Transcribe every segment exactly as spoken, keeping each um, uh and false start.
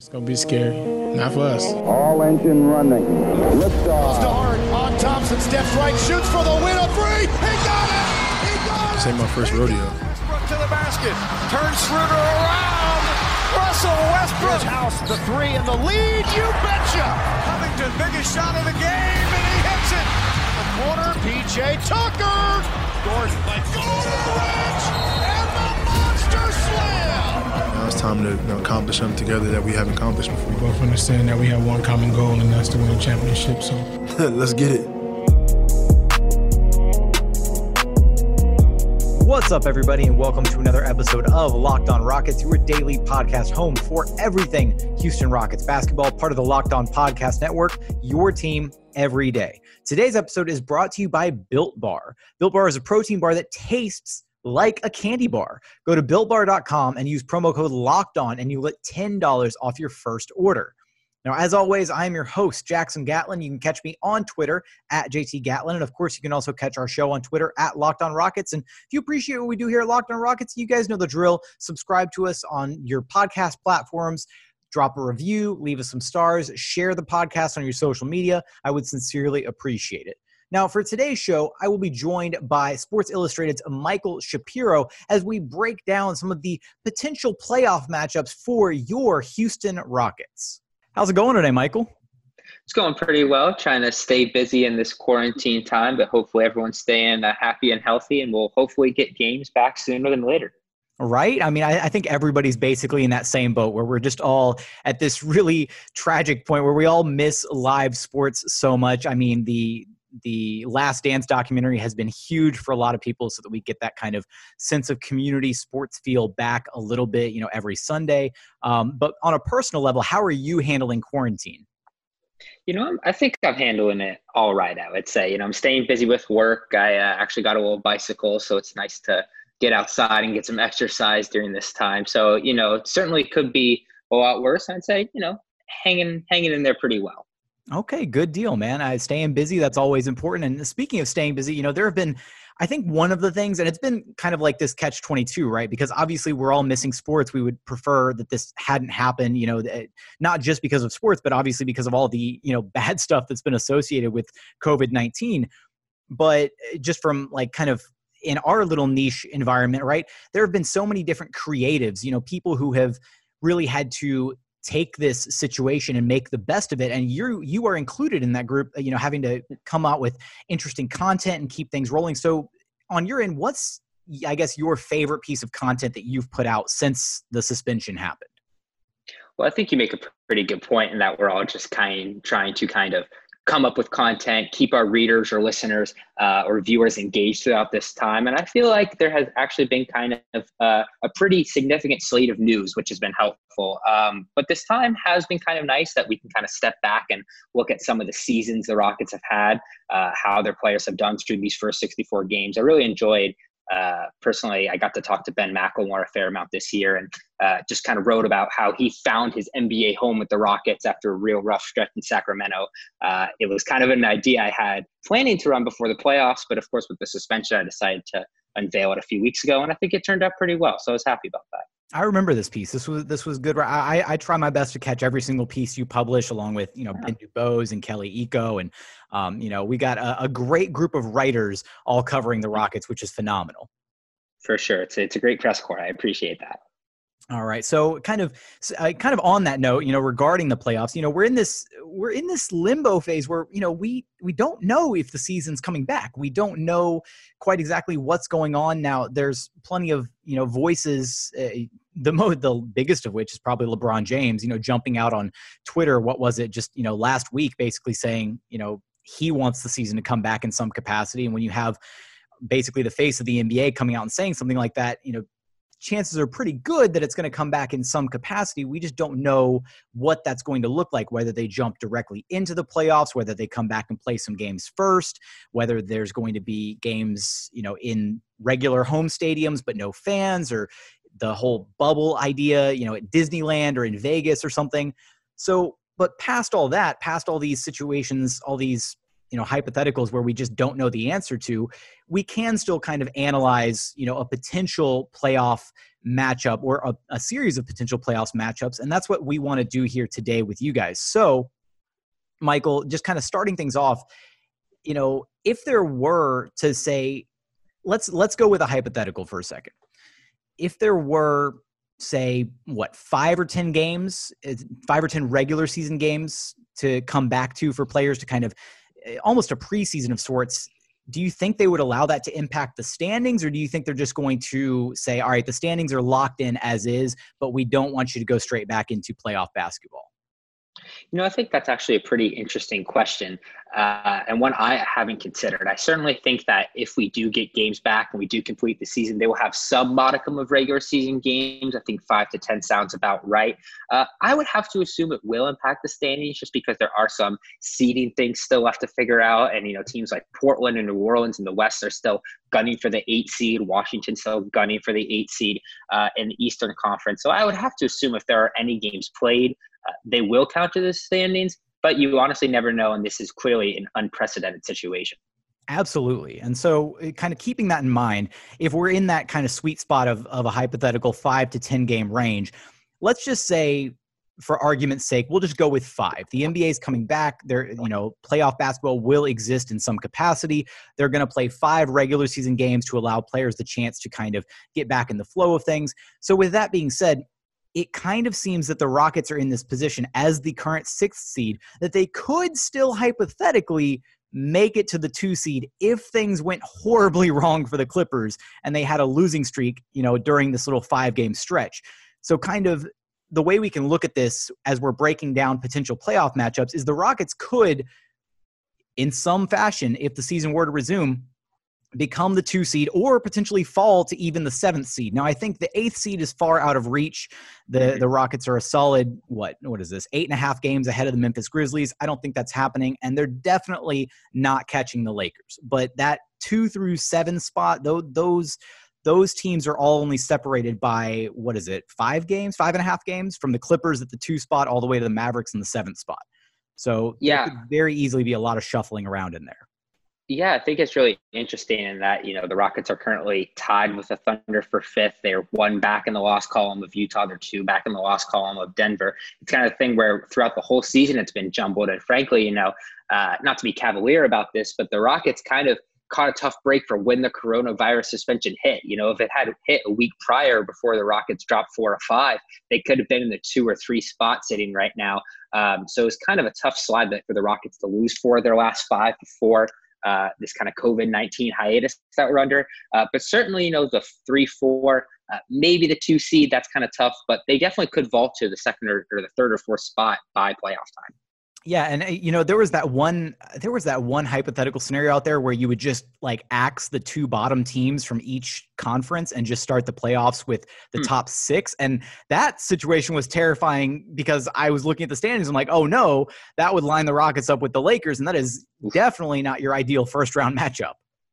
It's going to be scary. Not for us. All engine running. Liftoff. Hard on Thompson. Steps right. Shoots for the win. A three. He got it. He got it. This ain't my first rodeo. Westbrook to the basket. Turns Schroeder around. Russell Westbrook. House the three and the lead. You betcha. Covington, biggest shot of the game, and he hits it. The corner. P J Tucker. Gordon. Like Gordon Rich. And the monster slam. Now it's time to you know, accomplish something together that we haven't accomplished before. We both understand that we have one common goal, and that's to win a championship. So let's get it. What's up, everybody, and welcome to another episode of Locked On Rockets, your daily podcast home for everything Houston Rockets basketball, part of the Locked On Podcast Network, your team every day. Today's episode is brought to you by Built Bar. Built Bar is a protein bar that tastes like a candy bar. Go to built bar dot com and use promo code LOCKEDON, and you get ten dollars off your first order. Now, as always, I am your host, Jackson Gatlin. You can catch me on Twitter at J T Gatlin. And, of course, you can also catch our show on Twitter at Locked On Rockets. And if you appreciate what we do here at Locked On Rockets, you guys know the drill. Subscribe to us on your podcast platforms. Drop a review. Leave us some stars. Share the podcast on your social media. I would sincerely appreciate it. Now, for today's show, I will be joined by Sports Illustrated's Michael Shapiro as we break down some of the potential playoff matchups for your Houston Rockets. How's it going today, Michael? It's going pretty well, trying to stay busy in this quarantine time, but hopefully everyone's staying uh, happy and healthy, and we'll hopefully get games back sooner than later. Right? I mean, I, I think everybody's basically in that same boat where we're just all at this really tragic point where we all miss live sports so much. I mean, the the Last Dance documentary has been huge for a lot of people so that we get that kind of sense of community sports feel back a little bit, you know, every Sunday. Um, but on a personal level, how are you handling quarantine? You know, I think I'm handling it all right, I would say. You know, I'm staying busy with work. I uh, actually got a little bicycle, so it's nice to get outside and get some exercise during this time. So, you know, it certainly could be a lot worse. I'd say, you know, hanging hanging in there pretty well. Okay, good deal, man. I staying busy, that's always important. And speaking of staying busy, you know, there have been, I think one of the things, and it's been kind of like this catch twenty-two, right? Because obviously we're all missing sports. We would prefer that this hadn't happened, you know, not just because of sports, but obviously because of all the, you know, bad stuff that's been associated with COVID nineteen. But just from like kind of in our little niche environment, right? There have been so many different creatives, you know, people who have really had to take this situation and make the best of it. And you you are included in that group, you know, having to come out with interesting content and keep things rolling. So on your end, what's, I guess, your favorite piece of content that you've put out since the suspension happened? Well, I think you make a pretty good point in that we're all just kind trying to kind of come up with content, keep our readers or listeners uh, or viewers engaged throughout this time. And I feel like there has actually been kind of uh, a pretty significant slate of news, which has been helpful. Um, but this time has been kind of nice that we can kind of step back and look at some of the seasons the Rockets have had, uh, how their players have done through these first sixty-four games. I really enjoyed Uh, personally, I got to talk to Ben McLemore a fair amount this year and uh, just kind of wrote about how he found his N B A home with the Rockets after a real rough stretch in Sacramento. Uh, it was kind of an idea I had planning to run before the playoffs, but of course with the suspension, I decided to unveil it a few weeks ago, and I think it turned out pretty well. So I was happy about that. I remember this piece. This was this was good. I, I I try my best to catch every single piece you publish, along with, you know, Ben Dubose and Kelly Iko, and um, you know, we got a, a great group of writers all covering the Rockets, which is phenomenal. For sure, it's it's a great press corps. I appreciate that. All right, so kind of, uh, kind of on that note, you know, regarding the playoffs, you know, we're in this, we're in this limbo phase where, you know, we we don't know if the season's coming back. We don't know quite exactly what's going on now. There's plenty of, you know, voices. Uh, the mo the biggest of which is probably LeBron James, you know, jumping out on Twitter. What was it? Just, you know, last week, basically saying, you know, he wants the season to come back in some capacity. And when you have basically the face of the N B A coming out and saying something like that, you know, chances are pretty good that it's going to come back in some capacity. We just don't know what that's going to look like, whether they jump directly into the playoffs, whether they come back and play some games first, whether there's going to be games, you know, in regular home stadiums, but no fans, or the whole bubble idea, you know, at Disneyland or in Vegas or something. So, but past all that, past all these situations, all these, you know, hypotheticals where we just don't know the answer to, we can still kind of analyze, you know, a potential playoff matchup or a, a series of potential playoffs matchups. And that's what we want to do here today with you guys. So, Michael, just kind of starting things off, you know, if there were to say, let's let's go with a hypothetical for a second. If there were, say, what, five or ten games, five or ten regular season games to come back to for players to kind of almost a preseason of sorts, do you think they would allow that to impact the standings, or do you think they're just going to say, all right, the standings are locked in as is, but we don't want you to go straight back into playoff basketball? You know, I think that's actually a pretty interesting question, uh, and one I haven't considered. I certainly think that if we do get games back and we do complete the season, they will have some modicum of regular season games. I think five to ten sounds about right. Uh, I would have to assume it will impact the standings just because there are some seeding things still left to figure out. And, you know, teams like Portland and New Orleans in the West are still gunning for the eight seed. Washington still gunning for the eight seed uh, in the Eastern Conference. So I would have to assume if there are any games played, Uh, they will count to the standings, but you honestly never know, and this is clearly an unprecedented situation. Absolutely. And so kind of keeping that in mind, if we're in that kind of sweet spot of, of a hypothetical five to ten game range, let's just say, for argument's sake, we'll just go with five. The N B A is coming back. There, you know, playoff basketball will exist in some capacity. They're going to play five regular season games to allow players the chance to kind of get back in the flow of things. So with that being said, it kind of seems that the Rockets are in this position as the current sixth seed, that they could still hypothetically make it to the two seed if things went horribly wrong for the Clippers and they had a losing streak, you know, during this little five game stretch. So kind of the way we can look at this as we're breaking down potential playoff matchups is the Rockets could, in some fashion, if the season were to resume, become the two seed or potentially fall to even the seventh seed. Now, I think the eighth seed is far out of reach. The the Rockets are a solid, what, what is this, eight and a half games ahead of the Memphis Grizzlies. I don't think that's happening, and they're definitely not catching the Lakers. But that two through seven spot, those, those, those teams are all only separated by, what is it, five games, five and a half games from the Clippers at the two spot all the way to the Mavericks in the seventh spot. So yeah, there could very easily be a lot of shuffling around in there. Yeah, I think it's really interesting in that, you know, the Rockets are currently tied with the Thunder for fifth. They're one back in the loss column of Utah. They're two back in the loss column of Denver. It's kind of a thing where throughout the whole season it's been jumbled. And frankly, you know, uh, not to be cavalier about this, but the Rockets kind of caught a tough break for when the coronavirus suspension hit. You know, if it had hit a week prior before the Rockets dropped four or five, they could have been in the two or three spot sitting right now. Um, so it's kind of a tough slide for the Rockets to lose four of their last five before Uh, this kind of COVID nineteen hiatus that we're under. Uh, but certainly, you know, the three, four, uh, maybe the two seed, that's kind of tough, but they definitely could vault to the second or, or the third or fourth spot by playoff time. Yeah, and you know, there was that one there was that one hypothetical scenario out there where you would just like axe the two bottom teams from each conference and just start the playoffs with the mm. top six. And that situation was terrifying because I was looking at the standings. I'm like, oh no, that would line the Rockets up with the Lakers, and that is definitely not your ideal first round matchup.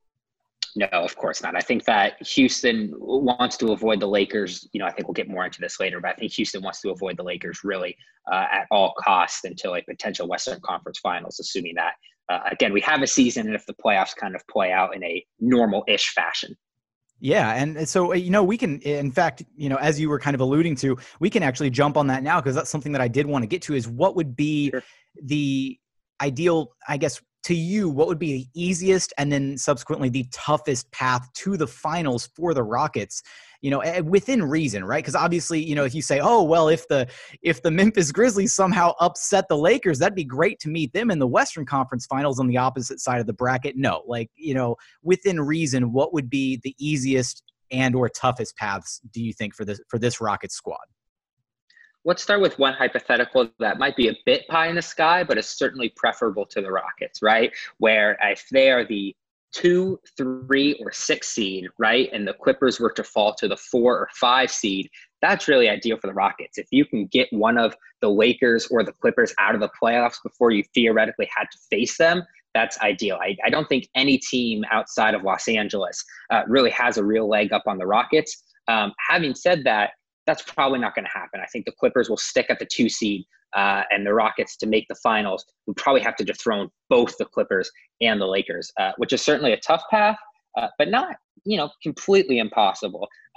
No, of course not. I think that Houston wants to avoid the Lakers. You know, I think we'll get more into this later, but I think Houston wants to avoid the Lakers really uh, at all costs until a potential Western Conference Finals, assuming that, uh, again, we have a season and if the playoffs kind of play out in a normal-ish fashion. Yeah. And so, you know, we can, in fact, you know, as you were kind of alluding to, we can actually jump on that now because that's something that I did want to get to is what would be sure. the ideal, I guess, to you, what would be the easiest and then subsequently the toughest path to the finals for the Rockets, you know, within reason, right? Because obviously, you know, if you say, oh, well, if the if the Memphis Grizzlies somehow upset the Lakers, that'd be great to meet them in the Western Conference Finals on the opposite side of the bracket. No, like, you know, within reason, what would be the easiest and or toughest paths, do you think, for this for this Rockets squad? Let's start with one hypothetical that might be a bit pie in the sky, but is certainly preferable to the Rockets, right? Where if they are the two, three, or six seed, right, and the Clippers were to fall to the four or five seed, that's really ideal for the Rockets. If you can get one of the Lakers or the Clippers out of the playoffs before you theoretically had to face them, that's ideal. I, I don't think any team outside of Los Angeles uh, really has a real leg up on the Rockets. Um, having said that, that's probably not going to happen. I think the Clippers will stick at the two seed, uh, and the Rockets, to make the finals, would probably have to dethrone both the Clippers and the Lakers, uh, which is certainly a tough path, uh, but not, you know, completely impossible. Um,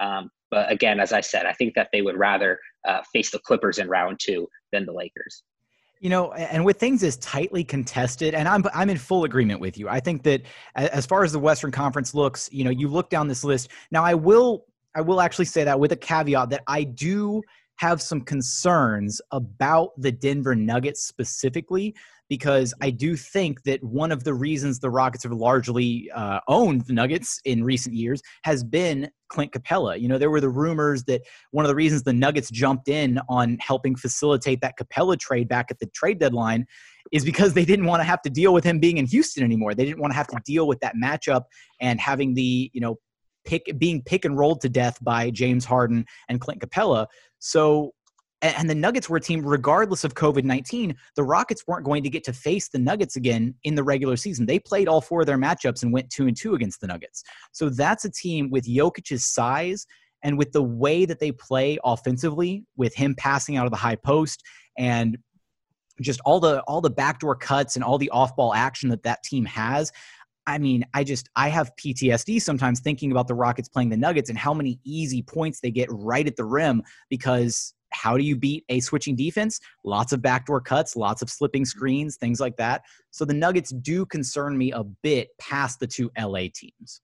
But again, as I said, I think that they would rather uh, face the Clippers in round two than the Lakers. You know, and with things as tightly contested, and I'm I'm in full agreement with you. I think that as far as the Western Conference looks, you know, you look down this list. Now, I will I will actually say that with a caveat that I do have some concerns about the Denver Nuggets specifically, because I do think that one of the reasons the Rockets have largely uh, owned the Nuggets in recent years has been Clint Capella. You know, there were the rumors that one of the reasons the Nuggets jumped in on helping facilitate that Capella trade back at the trade deadline is because they didn't want to have to deal with him being in Houston anymore. They didn't want to have to deal with that matchup and having the, you know, pick being pick and rolled to death by James Harden and Clint Capella. So, and the Nuggets were a team, regardless of COVID nineteen, the Rockets weren't going to get to face the Nuggets again in the regular season. They played all four of their matchups and went two and two against the Nuggets. So that's a team with Jokic's size and with the way that they play offensively, with him passing out of the high post and just all the all the backdoor cuts and all the off-ball action that that team has. I mean, I just, I have P T S D sometimes thinking about the Rockets playing the Nuggets and how many easy points they get right at the rim, because how do you beat a switching defense? Lots of backdoor cuts, lots of slipping screens, things like that. So the Nuggets do concern me a bit past the two L A teams.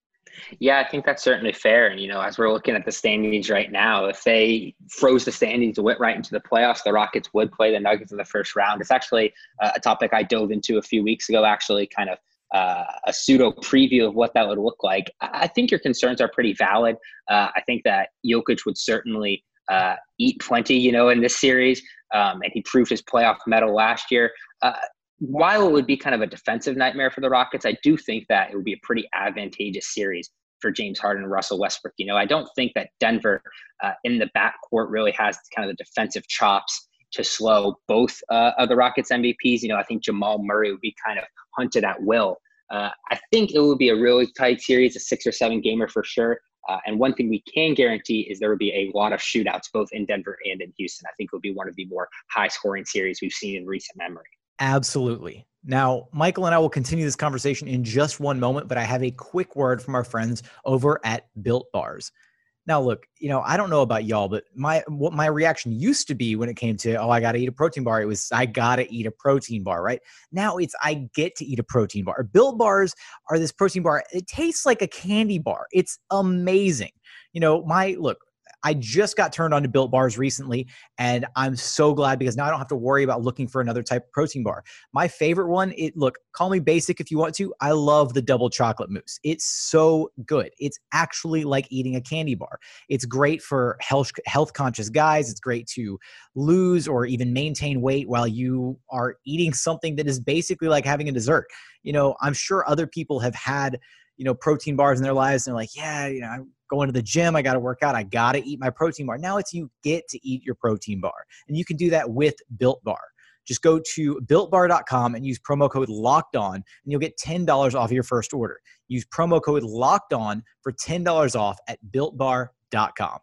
Yeah, I think that's certainly fair. And, you know, as we're looking at the standings right now, if they froze the standings and went right into the playoffs, the Rockets would play the Nuggets in the first round. It's actually uh, a topic I dove into a few weeks ago, actually kind of Uh, a pseudo preview of what that would look like. I think your concerns are pretty valid. Uh, I think that Jokic would certainly uh, eat plenty, you know, in this series, um, and he proved his playoff mettle last year. Uh, while it would be kind of a defensive nightmare for the Rockets, I do think that it would be a pretty advantageous series for James Harden and Russell Westbrook. You know, I don't think that Denver uh, in the backcourt really has kind of the defensive chops to slow both uh, of the Rockets M V Ps. You know, I think Jamal Murray would be kind of hunted at will. Uh, I think it will be a really tight series, a six or seven gamer for sure. Uh, and one thing we can guarantee is there will be a lot of shootouts, both in Denver and in Houston. I think it will be one of the more high scoring series we've seen in recent memory. Absolutely. Now, Michael and I will continue this conversation in just one moment, but I have a quick word from our friends over at Built Bars. Now, look, you know, I don't know about y'all, but my what my reaction used to be when it came to, oh, I got to eat a protein bar, it was, I got to eat a protein bar, right? Now it's, I get to eat a protein bar. Built Bars are this protein bar. It tastes like a candy bar. It's amazing. You know, my, look, I just got turned on to Built Bars recently, and I'm so glad because now I don't have to worry about looking for another type of protein bar. My favorite one, it look, call me basic if you want to. I love the double chocolate mousse. It's so good. It's actually like eating a candy bar. It's great for health health conscious guys. It's great to lose or even maintain weight while you are eating something that is basically like having a dessert. You know, I'm sure other people have had, you know, protein bars in their lives, and they're like, yeah, you know, I'm going to the gym, I got to work out, I got to eat my protein bar. Now it's, you get to eat your protein bar, and you can do that with Built Bar. Just go to built bar dot com and use promo code Locked On, and you'll get ten dollars off your first order. Use promo code Locked On for ten dollars off at built bar dot com.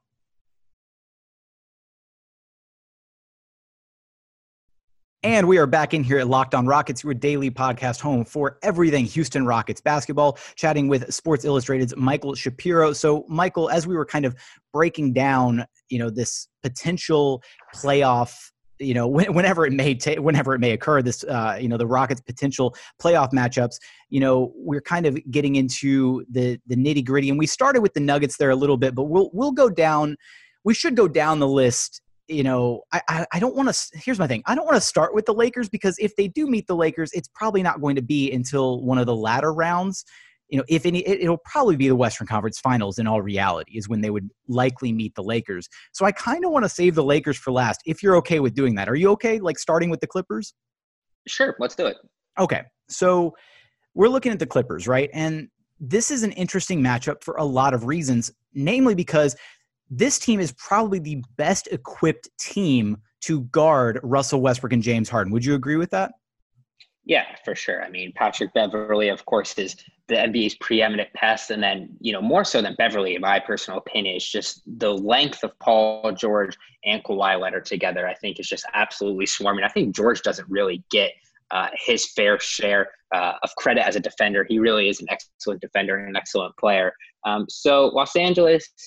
And we are back in here at Locked On Rockets, your daily podcast home for everything Houston Rockets basketball, chatting with Sports Illustrated's Michael Shapiro. So, Michael, as we were kind of breaking down, you know, this potential playoff, you know, whenever it may ta- whenever it may occur, this, uh, you know, the Rockets' potential playoff matchups, you know, we're kind of getting into the the nitty gritty, and we started with the Nuggets there a little bit, but we'll we'll go down. We should go down the list. You know, I, I, I don't want to – here's my thing. I don't want to start with the Lakers, because if they do meet the Lakers, it's probably not going to be until one of the latter rounds. You know, if any, it, it'll probably be the Western Conference Finals in all reality is when they would likely meet the Lakers. So I kind of want to save the Lakers for last, if you're okay with doing that. Are you okay, like, starting with the Clippers? Sure, let's do it. Okay, so we're looking at the Clippers, right? And this is an interesting matchup for a lot of reasons, namely because – this team is probably the best equipped team to guard Russell Westbrook and James Harden. Would you agree with that? Yeah, for sure. I mean, Patrick Beverley, of course, is the N B A's preeminent pest. And then, you know, more so than Beverley, in my personal opinion, is just the length of Paul George and Kawhi Leonard together, I think, is just absolutely swarming. I think George doesn't really get uh, his fair share uh, of credit as a defender. He really is an excellent defender and an excellent player. Um, so Los Angeles,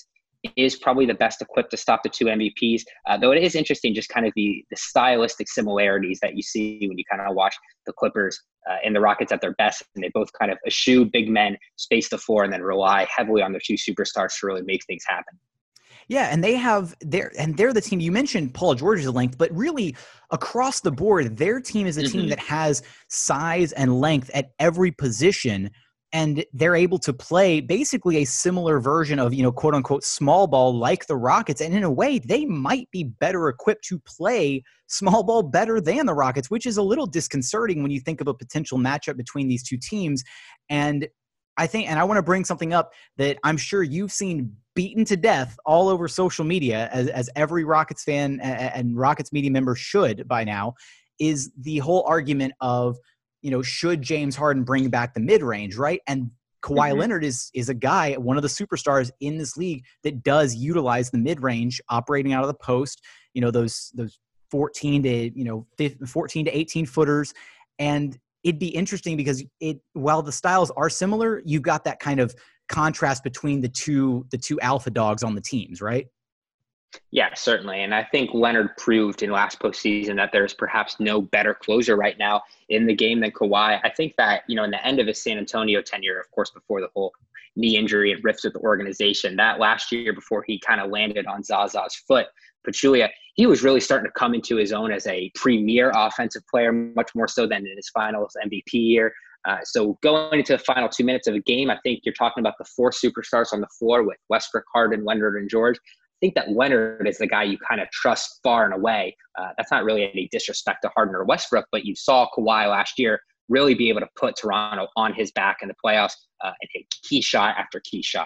is probably the best equipped to stop the two M V Ps. Uh, though it is interesting, just kind of the the stylistic similarities that you see when you kind of watch the Clippers uh, and the Rockets at their best, and they both kind of eschew big men, space the floor, and then rely heavily on their two superstars to really make things happen. Yeah, and they have their and they're the team. You mentioned Paul George's length, but really across the board, their team is a mm-hmm. team that has size and length at every position, and they're able to play basically a similar version of, you know, quote unquote small ball like the Rockets. And in a way, they might be better equipped to play small ball better than the Rockets, which is a little disconcerting when you think of a potential matchup between these two teams. And I think, and I want to bring something up that I'm sure you've seen beaten to death all over social media, as, as every Rockets fan and, and Rockets media member should by now, is the whole argument of, you know, should James Harden bring back the mid-range, right? And Kawhi mm-hmm. Leonard is is a guy, one of the superstars in this league that does utilize the mid-range, operating out of the post, you know, those those fourteen to, you know, fourteen to eighteen footers. And it'd be interesting because it, while the styles are similar, you've got that kind of contrast between the two, the two alpha dogs on the teams, right? Yeah, certainly. And I think Leonard proved in last postseason that there's perhaps no better closer right now in the game than Kawhi. I think that, you know, in the end of his San Antonio tenure, of course, before the whole knee injury and rifts with the organization, that last year before he kind of landed on Zaza's foot, Pachulia, he was really starting to come into his own as a premier offensive player, much more so than in his finals M V P year. Uh, so going into the final two minutes of a game, I think you're talking about the four superstars on the floor with Westbrook, Harden, Leonard, and George. I think that Leonard is the guy you kind of trust far and away. Uh, that's not really any disrespect to Harden or Westbrook, but you saw Kawhi last year really be able to put Toronto on his back in the playoffs uh, and hit key shot after key shot.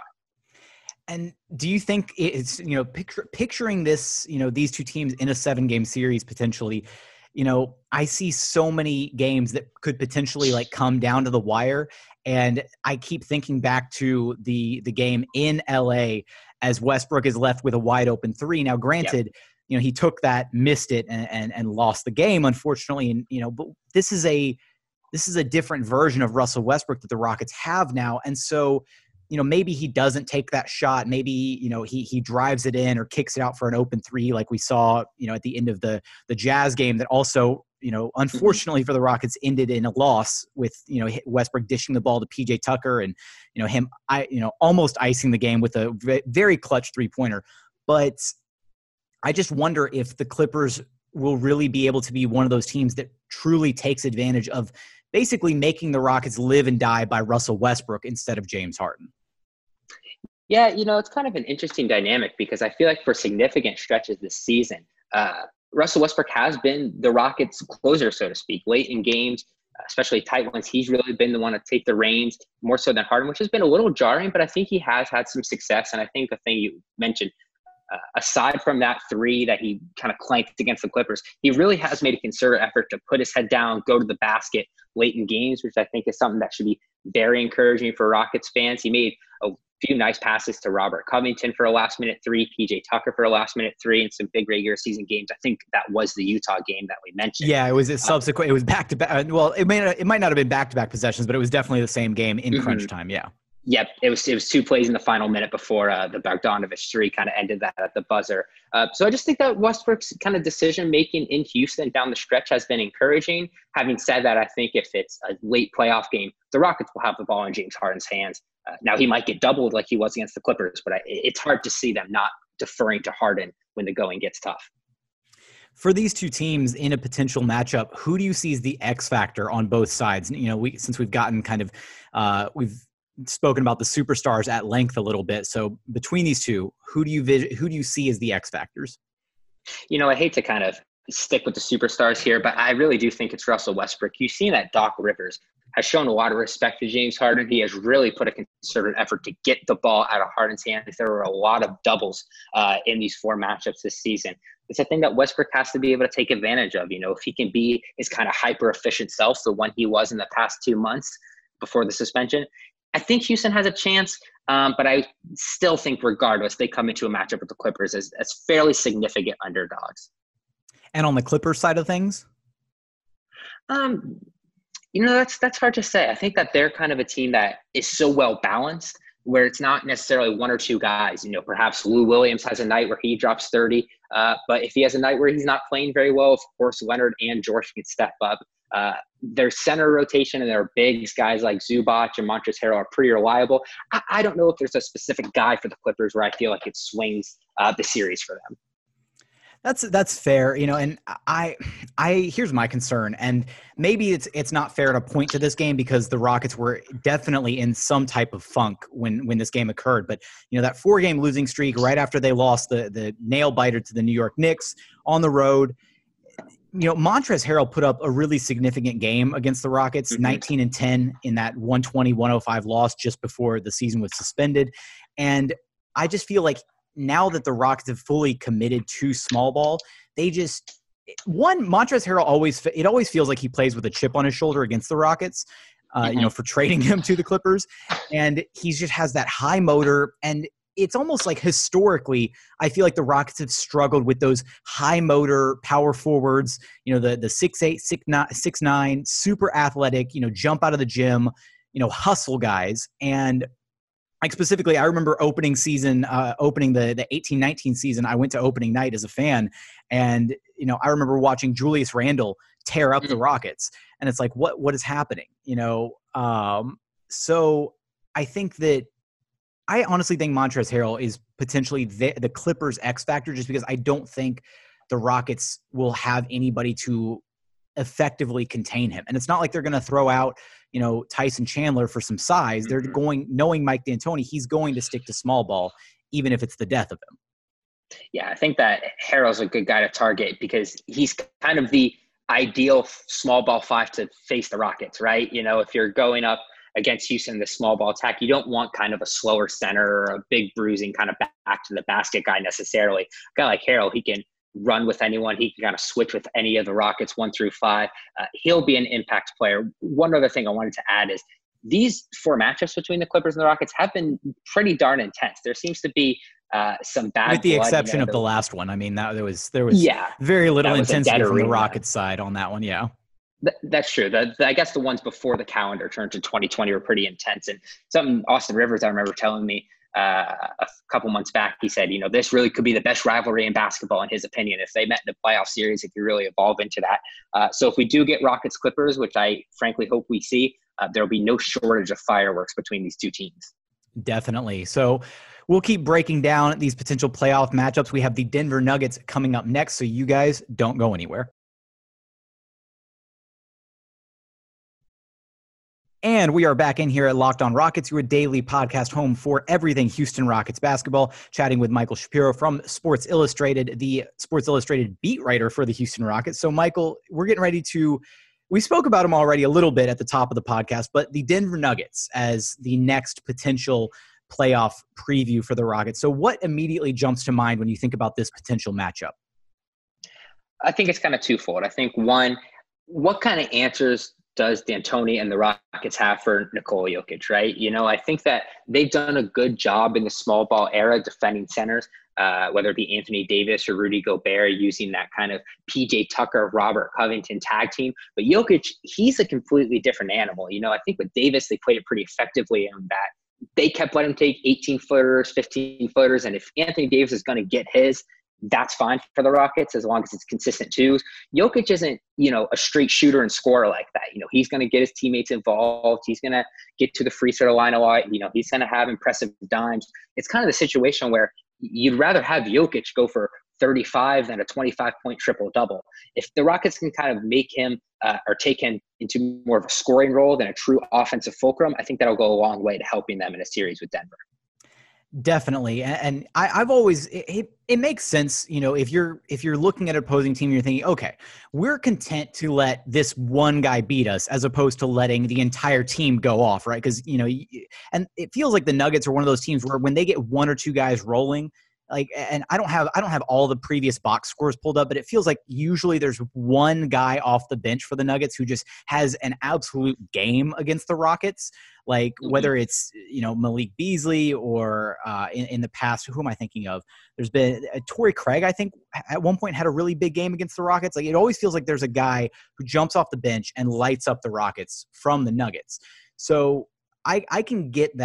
And do you think it's, you know, picture, picturing this, you know, these two teams in a seven game series potentially, you know, I see so many games that could potentially like come down to the wire. And I keep thinking back to the, the game in L A as Westbrook is left with a wide open three. Now, granted, yep. you know, he took that, missed it and, and, and lost the game, unfortunately. And, you know, but this is a, this is a different version of Russell Westbrook that the Rockets have now. And so, you know, maybe he doesn't take that shot. Maybe, you know, he he drives it in or kicks it out for an open three like we saw, you know, at the end of the the Jazz game that also, you know, unfortunately for the Rockets ended in a loss with, you know, Westbrook dishing the ball to P J Tucker and, you know, him, I, you know, almost icing the game with a very clutch three-pointer. But I just wonder if the Clippers will really be able to be one of those teams that truly takes advantage of basically making the Rockets live and die by Russell Westbrook instead of James Harden. Yeah, you know, it's kind of an interesting dynamic because I feel like for significant stretches this season, uh, Russell Westbrook has been the Rockets' closer, so to speak, late in games, especially tight ones. He's really been the one to take the reins more so than Harden, which has been a little jarring, but I think he has had some success. And I think the thing you mentioned, uh, aside from that three that he kind of clanked against the Clippers, he really has made a concerted effort to put his head down, go to the basket late in games, which I think is something that should be very encouraging for Rockets fans. He made a few nice passes to Robert Covington for a last minute three, P J Tucker for a last minute three, and some big regular season games. I think that was the Utah game that we mentioned. Yeah, it was a subsequent. Um, it was back to back. Well, it may not, it might not have been back to back possessions, but it was definitely the same game in mm-hmm. crunch time. Yeah. Yep, it was it was two plays in the final minute before uh, the Bogdanovich three kind of ended that at the buzzer. Uh, so I just think that Westbrook's kind of decision making in Houston down the stretch has been encouraging. Having said that, I think if it's a late playoff game, the Rockets will have the ball in James Harden's hands. Uh, now he might get doubled like he was against the Clippers, but I, it's hard to see them not deferring to Harden when the going gets tough. For these two teams in a potential matchup, who do you see as the X factor on both sides? You know, we since we've gotten kind of uh, we've spoken about the superstars at length a little bit. So between these two, who do you vis- who do you see as the X factors? You know, I hate to kind of stick with the superstars here, but I really do think it's Russell Westbrook. You've seen that Doc Rivers has shown a lot of respect to James Harden. He has really put a concerted effort to get the ball out of Harden's hands. There were a lot of doubles uh, in these four matchups this season. It's a thing that Westbrook has to be able to take advantage of. You know, if he can be his kind of hyper efficient self, the one he was in the past two months before the suspension, I think Houston has a chance, um, but I still think regardless, they come into a matchup with the Clippers as, as fairly significant underdogs. And on the Clippers side of things? Um, you know, that's that's hard to say. I think that they're kind of a team that is so well balanced where it's not necessarily one or two guys. You know, perhaps Lou Williams has a night where he drops thirty, uh, but if he has a night where he's not playing very well, of course, Leonard and George can step up. Uh, their center rotation and their bigs, guys like Zubac and Montrezl Harrell are pretty reliable. I, I don't know if there's a specific guy for the Clippers where I feel like it swings uh, the series for them. That's that's fair, you know, and I I here's my concern, and maybe it's it's not fair to point to this game because the Rockets were definitely in some type of funk when when this game occurred. But you know, that four game losing streak right after they lost the the nail biter to the New York Knicks on the road. You know, Montrezl Harrell put up a really significant game against the Rockets, mm-hmm. nineteen and ten in that one twenty one oh five loss just before the season was suspended, and I just feel like now that the Rockets have fully committed to small ball, they just one Montrezl Harrell always it always feels like he plays with a chip on his shoulder against the Rockets, uh, mm-hmm. you know, for trading him to the Clippers, and he just has that high motor, and it's almost like historically, I feel like the Rockets have struggled with those high motor power forwards, you know, the the six eight, six nine, six nine, super athletic, you know, jump out of the gym, you know, hustle guys, and like specifically, I remember opening season, uh, opening the the eighteen nineteen season. I went to opening night as a fan, and you know, I remember watching Julius Randle tear up mm-hmm. the Rockets, and it's like, what what is happening? You know, um, so I think that I honestly think Montrezl Harrell is potentially the, the Clippers' X factor, just because I don't think the Rockets will have anybody to effectively contain him. And it's not like they're going to throw out, you know, Tyson Chandler for some size. They're Mm-hmm. going, knowing Mike D'Antoni, he's going to stick to small ball, even if it's the death of him. Yeah, I think that Harrell's a good guy to target because he's kind of the ideal small ball five to face the Rockets, right? You know, if you're going up against Houston in the small ball attack, you don't want kind of a slower center or a big bruising kind of back to the basket guy necessarily. A guy like Harrell, he can run with anyone. He can kind of switch with any of the Rockets one through five. Uh, he'll be an impact player. One other thing I wanted to add is these four matchups between the Clippers and the Rockets have been pretty darn intense. There seems to be uh, some bad with the blood, exception you know, of the last one. I mean, that there was there was yeah, very little intensity from the arena. Rockets side on that one. Yeah. That's true. The, the, I guess the ones before the calendar turned to twenty twenty were pretty intense. And something Austin Rivers, I remember telling me uh, a couple months back, he said, you know, this really could be the best rivalry in basketball, in his opinion. If they met in a playoff series, it could really evolve into that. Uh, so if we do get Rockets Clippers, which I frankly hope we see, uh, there'll be no shortage of fireworks between these two teams. Definitely. So we'll keep breaking down these potential playoff matchups. We have the Denver Nuggets coming up next, so you guys don't go anywhere. And we are back in here at Locked On Rockets, your daily podcast home for everything Houston Rockets basketball, chatting with Michael Shapiro from Sports Illustrated, the Sports Illustrated beat writer for the Houston Rockets. So, Michael, we're getting ready to – we spoke about them already a little bit at the top of the podcast, but the Denver Nuggets as the next potential playoff preview for the Rockets. So what immediately jumps to mind when you think about this potential matchup? I think it's kind of twofold. I think, one, what kind of answers – does D'Antoni and the Rockets have for Nikola Jokic, right? You know, I think that they've done a good job in the small ball era defending centers, uh, whether it be Anthony Davis or Rudy Gobert, using that kind of P J Tucker, Robert Covington tag team. But Jokic, he's a completely different animal. You know, I think with Davis, they played it pretty effectively in that they kept letting him take eighteen footers, fifteen footers. And if Anthony Davis is going to get his, that's fine for the Rockets as long as it's consistent twos. Jokic isn't, you know, a straight shooter and scorer like that. You know, he's going to get his teammates involved. He's going to get to the free throw line a lot. You know, he's going to have impressive dimes. It's kind of the situation where you'd rather have Jokic go for thirty-five than a twenty-five point triple double. If the Rockets can kind of make him uh, or take him into more of a scoring role than a true offensive fulcrum, I think that'll go a long way to helping them in a series with Denver. Definitely. And I, I've always, it, it makes sense, you know, if you're, if you're looking at an opposing team, you're thinking, okay, we're content to let this one guy beat us as opposed to letting the entire team go off. Right. Cause you know, and it feels like the Nuggets are one of those teams where when they get one or two guys rolling, like, and I don't have, I don't have all the previous box scores pulled up, but it feels like usually there's one guy off the bench for the Nuggets who just has an absolute game against the Rockets. Like whether it's, you know, Malik Beasley or uh, in, in the past, who am I thinking of? There's been uh, Torrey Craig, I think at one point had a really big game against the Rockets. Like it always feels like there's a guy who jumps off the bench and lights up the Rockets from the Nuggets. So I, I can get that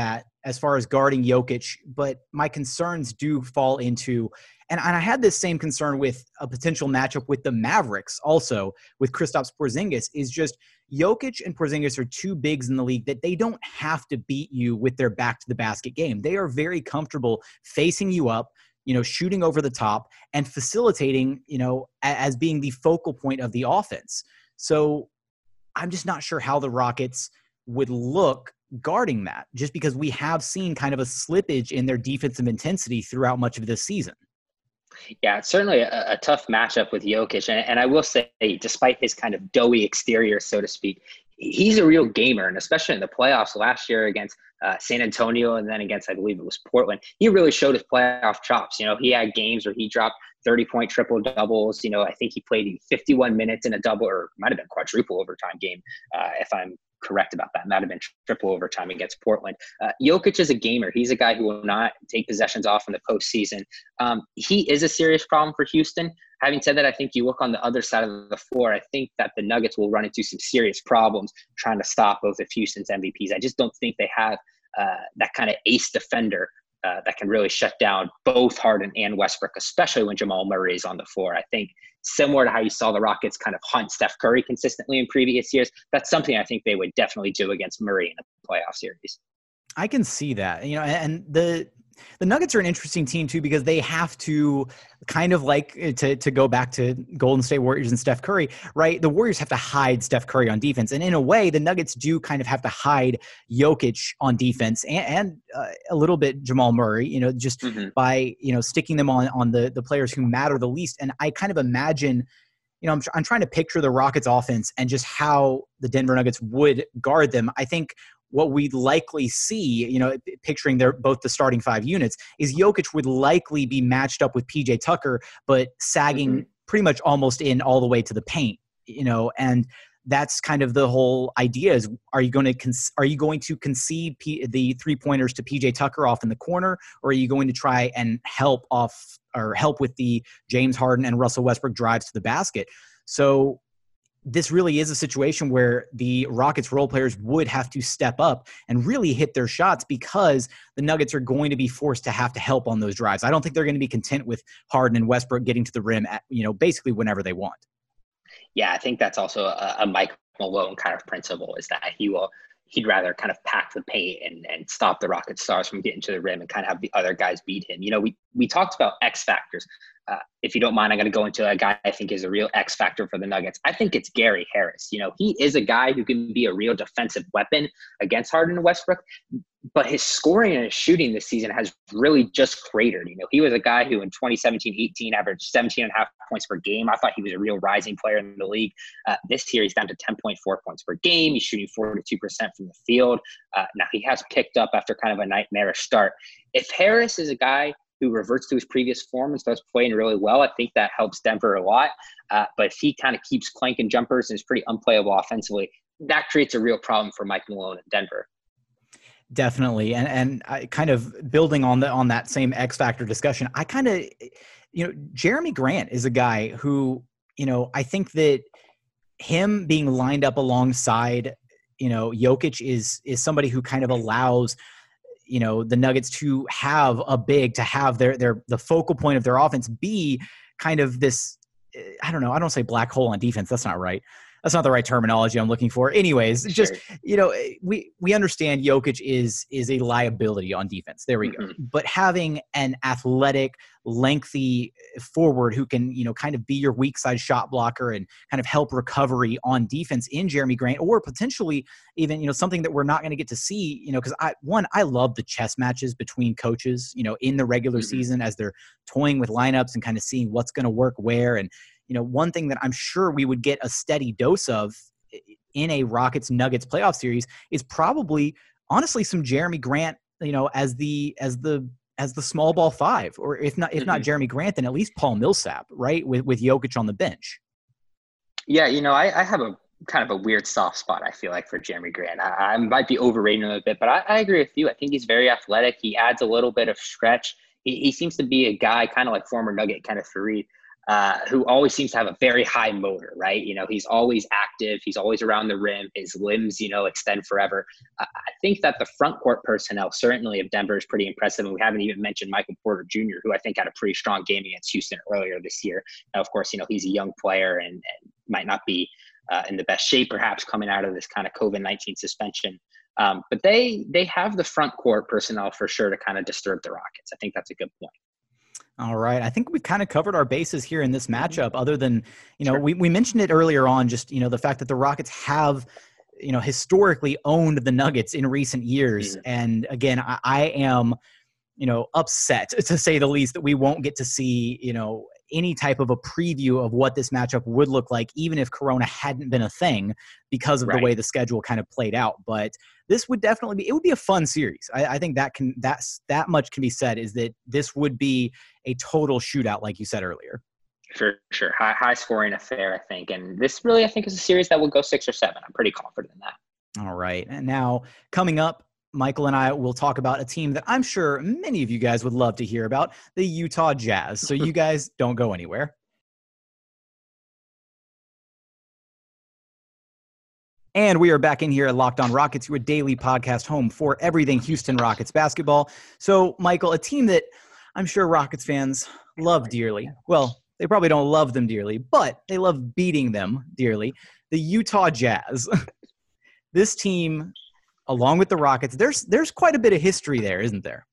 as far as guarding Jokic, but my concerns do fall into, and, and I had this same concern with a potential matchup with the Mavericks also with Kristaps Porzingis, is just Jokic and Porzingis are two bigs in the league that they don't have to beat you with their back to the basket game. They are very comfortable facing you up, you know, shooting over the top and facilitating, you know, as being the focal point of the offense. So I'm just not sure how the Rockets would look guarding that, just because we have seen kind of a slippage in their defensive intensity throughout much of this season. Yeah, it's certainly a, a tough matchup with Jokic. And, and I will say, despite his kind of doughy exterior, so to speak, he's a real gamer. And especially in the playoffs last year against uh, San Antonio and then against, I believe it was Portland, he really showed his playoff chops. You know, he had games where he dropped thirty-point triple doubles. You know, I think he played in fifty-one minutes in a double, or might have been quadruple overtime game, uh, if I'm correct about that. Might have been triple overtime against Portland. Uh, Jokic is a gamer. He's a guy who will not take possessions off in the postseason. Um, he is a serious problem for Houston. Having said that, I think you look on the other side of the floor, I think that the Nuggets will run into some serious problems trying to stop both of Houston's M V Ps. I just don't think they have uh, that kind of ace defender uh, that can really shut down both Harden and Westbrook, especially when Jamal Murray is on the floor. I think similar to how you saw the Rockets kind of hunt Steph Curry consistently in previous years, that's something I think they would definitely do against Murray in the playoff series. I can see that, you know, and the the Nuggets are an interesting team too, because they have to kind of like to, to go back to Golden State Warriors and Steph Curry, right? The Warriors have to hide Steph Curry on defense. And in a way, the Nuggets do kind of have to hide Jokic on defense and, and uh, a little bit Jamal Murray, you know, just mm-hmm. by, you know, sticking them on, on the, the players who matter the least. And I kind of imagine, you know, I'm, I'm trying to picture the Rockets offense and just how the Denver Nuggets would guard them. I think what we'd likely see, you know, picturing their both the starting five units, is Jokic would likely be matched up with P J Tucker, but sagging mm-hmm. pretty much almost in all the way to the paint, you know, and that's kind of the whole idea is, are you going to, con- are you going to concede P- the three pointers to P J Tucker off in the corner, or are you going to try and help off or help with the James Harden and Russell Westbrook drives to the basket? So this really is a situation where the Rockets role players would have to step up and really hit their shots, because the Nuggets are going to be forced to have to help on those drives. I don't think they're going to be content with Harden and Westbrook getting to the rim at, you know, basically whenever they want. Yeah, I think that's also a, a Mike Malone kind of principle, is that he will, he'd rather kind of pack the paint and, and stop the Rocket stars from getting to the rim and kind of have the other guys beat him. You know, we, we talked about X factors. Uh, if you don't mind, I'm going to go into a guy I think is a real X factor for the Nuggets. I think it's Gary Harris. You know, he is a guy who can be a real defensive weapon against Harden and Westbrook, but his scoring and his shooting this season has really just cratered. You know, he was a guy who in twenty seventeen eighteen averaged seventeen and a half points per game. I thought he was a real rising player in the league. Uh, this year, he's down to ten point four points per game. He's shooting forty-two percent from the field. Uh, now, he has picked up after kind of a nightmarish start. If Harris is a guy who reverts to his previous form and starts playing really well, I think that helps Denver a lot. Uh, but if he kind of keeps clanking jumpers and is pretty unplayable offensively, that creates a real problem for Mike Malone in Denver. Definitely. And and I kind of building on the on that same X factor discussion, I kind of, you know, Jeremy Grant is a guy who, you know, I think that him being lined up alongside, you know, Jokic is is somebody who kind of allows, you know, the Nuggets to have a big, to have their, their, the focal point of their offense be kind of this, I don't know, I don't say black hole on defense. That's not right. That's not the right terminology I'm looking for. Anyways, sure. just, you know, we, we understand Jokic is, is a liability on defense. There we mm-hmm. go. But having an athletic, lengthy forward who can, you know, kind of be your weak side shot blocker and kind of help recovery on defense in Jeremy Grant, or potentially even, you know, something that we're not going to get to see, you know, because I, one, I love the chess matches between coaches, you know, in the regular mm-hmm. season as they're toying with lineups and kind of seeing what's going to work where. And, you know, one thing that I'm sure we would get a steady dose of in a Rockets Nuggets playoff series is probably, honestly, some Jeremy Grant, you know, as the, as the, as the small ball five, or if not, if mm-hmm. not Jeremy Grant, then at least Paul Millsap, right? With, with Jokic on the bench. Yeah. You know, I, I have a kind of a weird soft spot, I feel like, for Jeremy Grant. I, I might be overrating him a bit, but I, I agree with you. I think he's very athletic. He adds a little bit of stretch. He, he seems to be a guy kind of like former Nugget kind of Fareed. uh, who always seems to have a very high motor, right? You know, he's always active. He's always around the rim. His limbs, you know, extend forever. Uh, I think that the front court personnel, certainly of Denver, is pretty impressive. And we haven't even mentioned Michael Porter Junior, who I think had a pretty strong game against Houston earlier this year. Now, of course, you know, he's a young player and, and might not be uh, in the best shape, perhaps, coming out of this kind of COVID nineteen suspension. Um, but they they have the front court personnel for sure to kind of disturb the Rockets. I think that's a good point. All right. I think we've kind of covered our bases here in this matchup, other than, you know, sure. we, we mentioned it earlier on, just, you know, the fact that the Rockets have, you know, historically owned the Nuggets in recent years. Mm-hmm. And again, I, I am, you know, upset, to say the least, that we won't get to see, you know, any type of a preview of what this matchup would look like, even if Corona hadn't been a thing, because of right. the way the schedule kind of played out. But this would definitely be, it would be a fun series. I, I think that can, that's, that much can be said, is that this would be a total shootout, like you said earlier. For sure. High, high scoring affair, I think. And this really, I think, is a series that will go six or seven. I'm pretty confident in that. All right. And now coming up, Michael and I will talk about a team that I'm sure many of you guys would love to hear about, the Utah Jazz. So you guys don't go anywhere. And we are back in here at Locked On Rockets, your daily podcast home for everything Houston Rockets basketball. So, Michael, a team that I'm sure Rockets fans love dearly. Well, they probably don't love them dearly, but they love beating them dearly. The Utah Jazz. This team, along with the Rockets, there's there's quite a bit of history there, isn't there?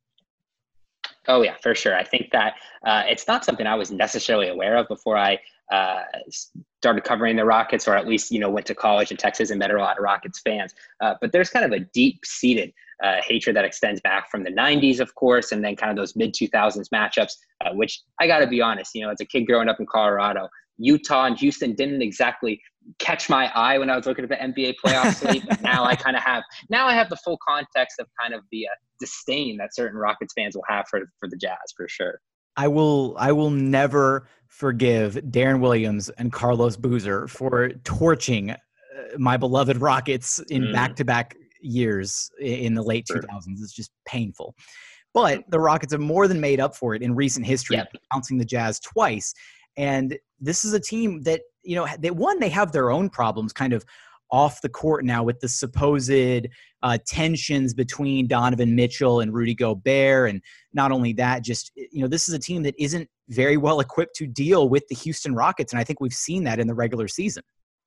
Oh, yeah, for sure. I think that uh, it's not something I was necessarily aware of before I uh, started covering the Rockets, or at least, you know, went to college in Texas and met a lot of Rockets fans. Uh, but there's kind of a deep-seated uh, hatred that extends back from the nineties, of course, and then kind of those mid two thousands matchups, uh, which I got to be honest, you know, as a kid growing up in Colorado, Utah and Houston didn't exactly catch my eye when I was looking at the N B A playoff slate. But now I kind of have, now I have the full context of kind of the uh, disdain that certain Rockets fans will have for, for the Jazz, for sure. I will, I will never forgive Darren Williams and Carlos Boozer for torching uh, my beloved Rockets in mm. back-to-back years in the late sure. two thousands. It's just painful. But the Rockets have more than made up for it in recent history, yep. bouncing the Jazz twice. And this is a team that, you know, they one, they have their own problems kind of off the court now with the supposed uh, tensions between Donovan Mitchell and Rudy Gobert. And not only that, just, you know, this is a team that isn't very well equipped to deal with the Houston Rockets. And I think we've seen that in the regular season.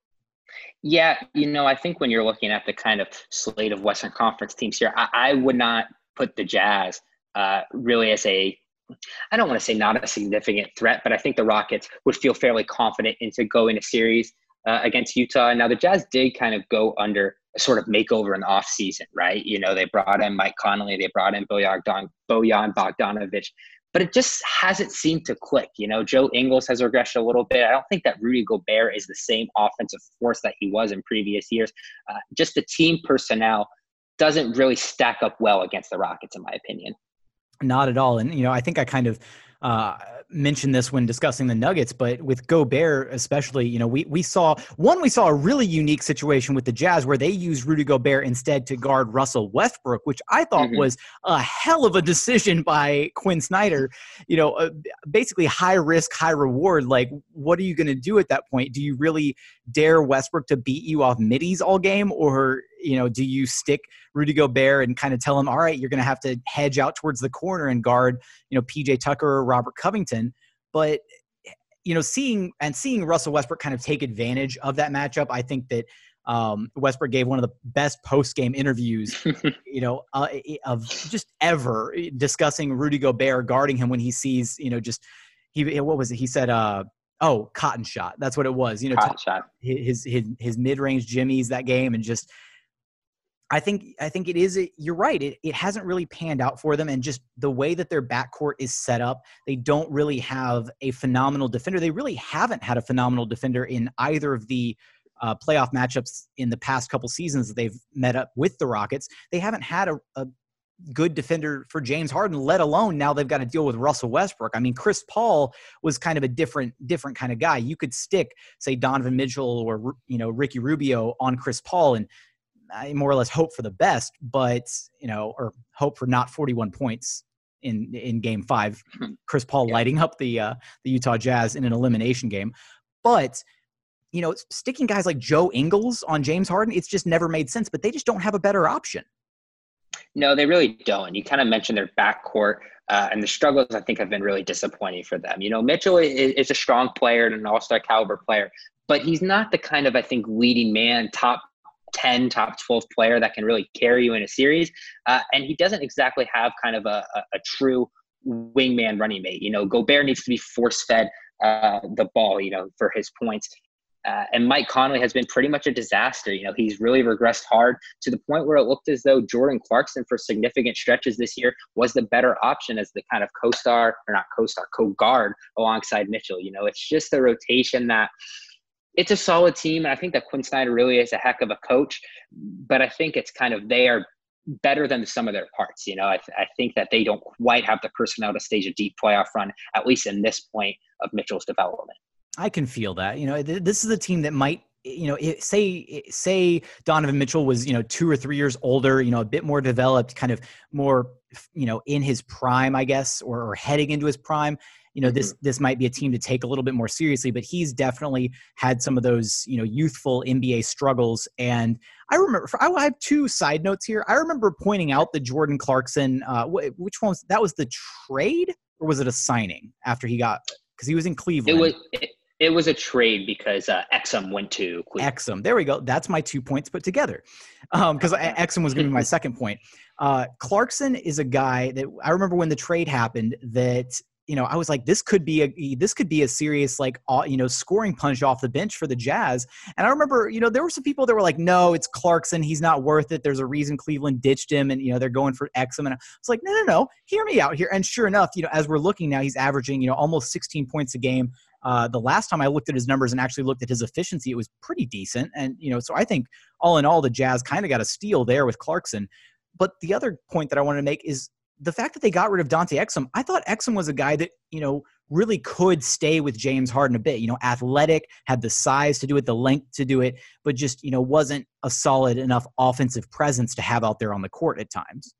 Yeah, you know, I think when you're looking at the kind of slate of Western Conference teams here, I, I would not put the Jazz uh, really as a, I don't want to say not a significant threat, but I think the Rockets would feel fairly confident into going a series uh, against Utah. Now, the Jazz did kind of go under a sort of makeover in the offseason, right? You know, they brought in Mike Conley, they brought in Bojan Bogdanovic, but it just hasn't seemed to click. You know, Joe Ingles has regressed a little bit. I don't think that Rudy Gobert is the same offensive force that he was in previous years. Uh, just the team personnel doesn't really stack up well against the Rockets, in my opinion. Not at all. And, you know, I think I kind of uh, mentioned this when discussing the Nuggets, but with Gobert especially, you know, we, we saw, one, we saw a really unique situation with the Jazz where they used Rudy Gobert instead to guard Russell Westbrook, which I thought mm-hmm. was a hell of a decision by Quinn Snyder. You know, uh, basically high risk, high reward. Like, what are you going to do at that point? Do you really dare Westbrook to beat you off middies all game? Or, you know, do you stick Rudy Gobert and kind of tell him, all right, you're going to have to hedge out towards the corner and guard, you know, P J Tucker or Robert Covington? But, you know, seeing and seeing Russell Westbrook kind of take advantage of that matchup, I think that um, Westbrook gave one of the best post-game interviews, you know, uh, of just ever, discussing Rudy Gobert guarding him when he sees, you know, just he what was it? He said, uh, oh, cotton shot. That's what it was. You know, cotton shot. His his his mid-range jimmies that game, and just. I think I think it is. You're right. It it hasn't really panned out for them, and just the way that their backcourt is set up, they don't really have a phenomenal defender. They really haven't had a phenomenal defender in either of the uh, playoff matchups in the past couple seasons that they've met up with the Rockets. They haven't had a, a good defender for James Harden, let alone now they've got to deal with Russell Westbrook. I mean, Chris Paul was kind of a different different kind of guy. You could stick, say, Donovan Mitchell or, you know, Ricky Rubio on Chris Paul, and I more or less hope for the best, but, you know, or hope for not forty-one points in in Game Five. Chris Paul yeah. lighting up the uh, the Utah Jazz in an elimination game, but you know, sticking guys like Joe Ingles on James Harden, it's just never made sense. But they just don't have a better option. No, they really don't. You kind of mentioned their backcourt, uh, and the struggles, I think, have been really disappointing for them. You know, Mitchell is, is a strong player and an all-star caliber player, but he's not the kind of, I think, leading man, top ten, top twelve player that can really carry you in a series. Uh, and he doesn't exactly have kind of a, a, a true wingman running mate. You know, Gobert needs to be force-fed uh, the ball, you know, for his points. Uh, and Mike Conley has been pretty much a disaster. You know, he's really regressed hard to the point where it looked as though Jordan Clarkson for significant stretches this year was the better option as the kind of co-star, or not co-star, co-guard alongside Mitchell. You know, it's just a rotation that it's a solid team. And I think that Quinn Snyder really is a heck of a coach, but I think it's kind of, they are better than the sum of their parts. You know, I, th- I think that they don't quite have the personnel to stage a deep playoff run, at least in this point of Mitchell's development. I can feel that. You know, th- this is a team that might, you know, it, say say Donovan Mitchell was, you know, two or three years older, you know, a bit more developed, kind of more, you know, in his prime, I guess, or, or heading into his prime. You know, mm-hmm. this this might be a team to take a little bit more seriously, but he's definitely had some of those, you know, youthful N B A struggles. And I remember, I have two side notes here. I remember pointing out the Jordan Clarkson, uh, which one was, that was the trade, or was it a signing after he got, because he was in Cleveland? It was. It- It was a trade because uh, Exum went to Cleveland. Exum. There we go. That's my two points put together. Um, because Exum was going to be my second point. Uh, Clarkson is a guy that I remember when the trade happened that, you know, I was like, this could be a, this could be a serious, like, uh, you know, scoring punch off the bench for the Jazz. And I remember, you know, there were some people that were like, no, it's Clarkson. He's not worth it. There's a reason Cleveland ditched him, and, you know, they're going for Exum. And I was like, no, no, no, hear me out here. And sure enough, you know, as we're looking now, he's averaging, you know, almost sixteen points a game. Uh, the last time I looked at his numbers and actually looked at his efficiency, it was pretty decent. And, you know, so I think all in all, the Jazz kind of got a steal there with Clarkson. But the other point that I want to make is the fact that they got rid of Dante Exum. I thought Exum was a guy that, you know, really could stay with James Harden a bit, you know, athletic, had the size to do it, the length to do it, but just, you know, wasn't a solid enough offensive presence to have out there on the court at times.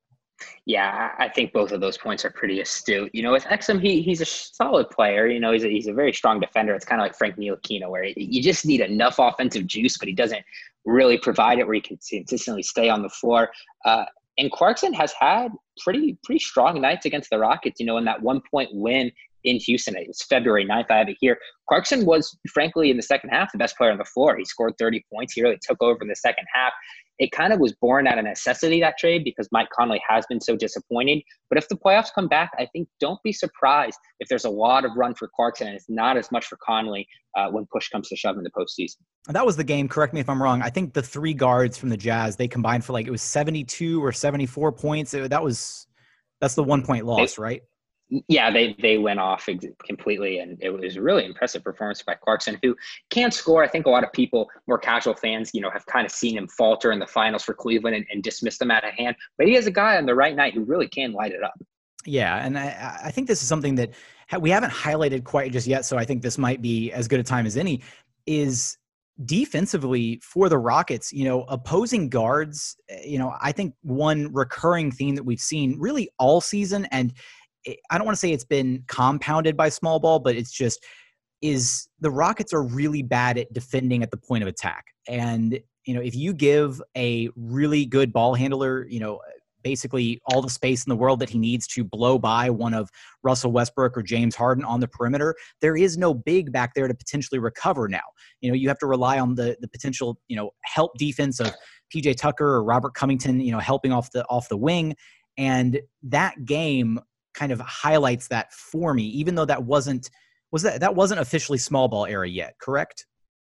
Yeah, I think both of those points are pretty astute. You know, with Exum, he he's a solid player. You know, he's a, he's a very strong defender. It's kind of like Frank Ntilikina, where you just need enough offensive juice, but he doesn't really provide it where he can consistently stay on the floor. Uh, and Clarkson has had pretty pretty strong nights against the Rockets. You know, in that one-point win in Houston, it was February ninth. I have it here. Clarkson was, frankly, in the second half, the best player on the floor. He scored thirty points. He really took over in the second half. It kind of was born out of necessity, that trade, because Mike Conley has been so disappointing. But if the playoffs come back, I think don't be surprised if there's a lot of run for Clarkson and it's not as much for Conley uh, when push comes to shove in the postseason. That was the game. Correct me if I'm wrong. I think the three guards from the Jazz, they combined for like, it was seventy-two or seventy-four points. That was, that's the one point loss, they, right? Yeah, they they went off completely, and it was a really impressive performance by Clarkson, who can score. I think a lot of people, more casual fans, you know, have kind of seen him falter in the finals for Cleveland and, and dismissed him out of hand. But he is a guy on the right night who really can light it up. Yeah, and I, I think this is something that we haven't highlighted quite just yet, so I think this might be as good a time as any, is defensively for the Rockets, you know, opposing guards, you know, I think one recurring theme that we've seen really all season, and I don't want to say it's been compounded by small ball, but it's just is the Rockets are really bad at defending at the point of attack. And, you know, if you give a really good ball handler, you know, basically all the space in the world that he needs to blow by one of Russell Westbrook or James Harden on the perimeter, there is no big back there to potentially recover now. You know, you have to rely on the the potential, you know, help defense of P J Tucker or Robert Covington, you know, helping off the off the wing. And that game kind of highlights that for me, even though that wasn't was that that wasn't officially small ball era yet, correct?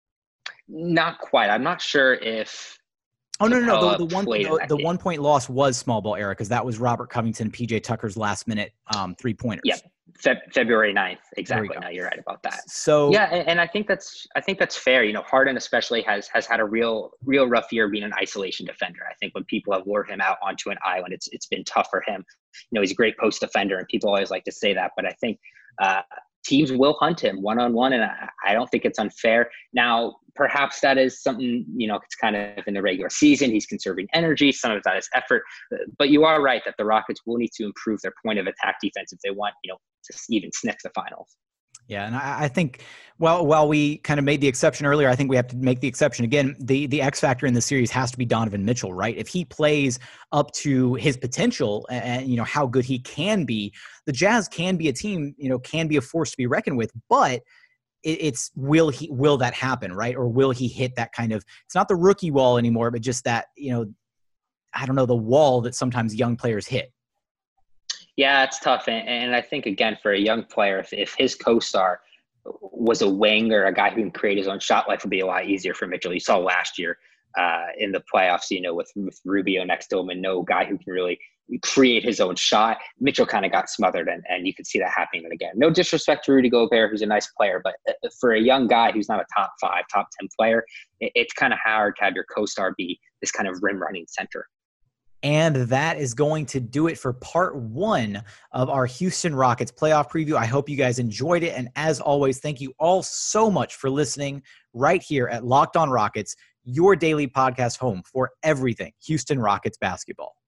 Not quite. I'm not sure if Oh no, no, no. The, the one the, the one point loss was small ball era because that was Robert Covington and P J Tucker's last minute um, three pointers. Yeah, Fe- February ninth. Exactly. No, you're right about that. So yeah, and, and I think that's I think that's fair. You know, Harden especially has has had a real real rough year being an isolation defender. I think when people have lured him out onto an island, it's it's been tough for him. You know, he's a great post defender, and people always like to say that, but I think uh, teams will hunt him one on one, and I, I don't think it's unfair. Now, perhaps that is something, you know, it's kind of in the regular season. He's conserving energy. Some of that is effort. But you are right that the Rockets will need to improve their point of attack defense if they want, you know, to even sniff the finals. Yeah, and I, I think, well, while we kind of made the exception earlier, I think we have to make the exception again. The the X factor in the series has to be Donovan Mitchell, right? If he plays up to his potential and, and you know how good he can be, the Jazz can be a team, you know, can be a force to be reckoned with. But it, it's will he will that happen, right? Or will he hit that kind of? It's not the rookie wall anymore, but just that, you know, I don't know, the wall that sometimes young players hit. Yeah, it's tough. And, and I think, again, for a young player, if, if his co-star was a wing or a guy who can create his own shot, life would be a lot easier for Mitchell. You saw last year uh, in the playoffs, you know, with, with Rubio next to him and no guy who can really create his own shot. Mitchell kind of got smothered, and, and you could see that happening again. No disrespect to Rudy Gobert, who's a nice player, but for a young guy who's not a top five, top ten player, it, it's kind of hard to have your co-star be this kind of rim-running center. And that is going to do it for part one of our Houston Rockets playoff preview. I hope you guys enjoyed it. And as always, thank you all so much for listening right here at Locked On Rockets, your daily podcast home for everything Houston Rockets basketball.